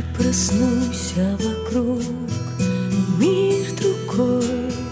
проснусь, вокруг мир другой.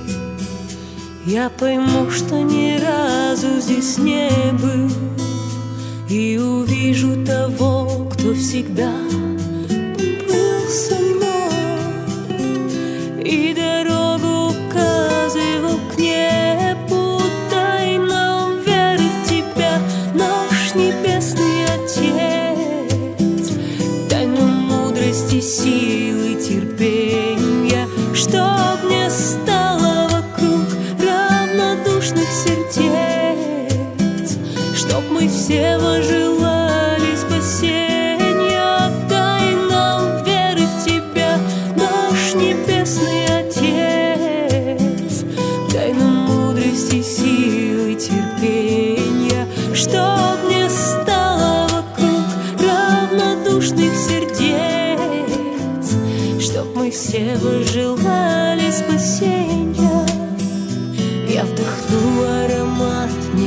Я пойму, что ни разу здесь не был, и увижу того, кто всегда был со мной, и дорогу указывал к небу, тайнам веры в тебя, наш небесный Отец. Тайну мудрости, силы, терпения, чтоб не стало вокруг равнодушных сердец, чтоб мы все возжелали спасения. Дай нам веры в тебя, наш небесный Отец. Дай нам мудрости, силы, терпения, чтоб не стало вокруг равнодушных сердец, чтоб мы все возжелали спасения. Я вдохну аромат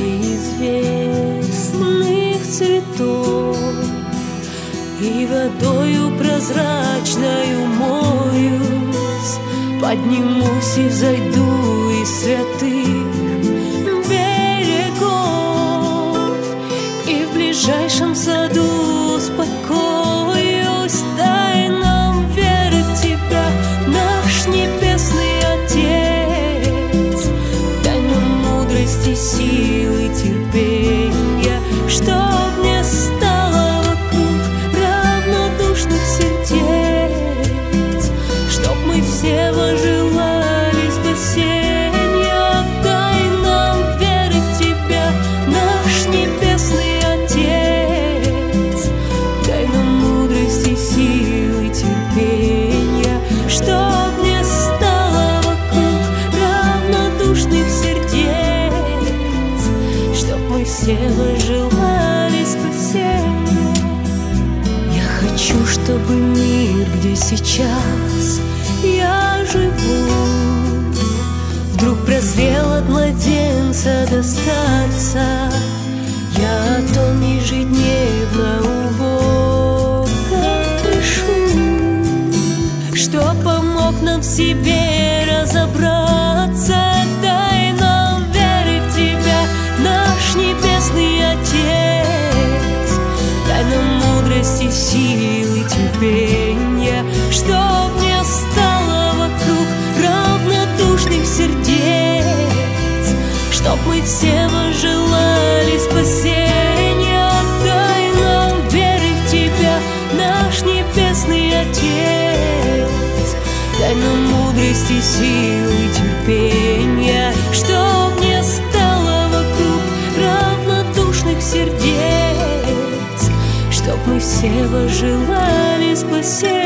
неизвестных цветов, и водою прозрачною моюсь, поднимусь и взойду из святых берегов, и в ближайшем саду успокоюсь. Дай нам веры в тебя, наш небесный Отец. Дай нам мудрости, силы, терпения, чтоб не стало вокруг равнодушных сердец, чтоб мы все возжелали спасения. Дай нам веры в тебя, наш небесный Отец. Дай нам мудрости, силы, терпения, чтоб не стало вокруг равнодушных сердец, чтоб мы все возжелали спасения. Я хочу, чтобы мир, где сейчас я живу, вдруг прозрел от младенца до старца. Я о том ежедневно у Бога прошу, что помог нам в себе разобраться. Дай нам веры в тебя, наш небесный Отец. Дай нам мудрости, силы, терпения, чтоб не стало вокруг равнодушных сердец, чтоб мы все возжелали спасения. Дай нам веры в тебя, наш небесный Отец. Дай нам мудрости, силы, терпения, чтоб не стало вокруг равнодушных сердец, чтоб мы все возжелали спасения.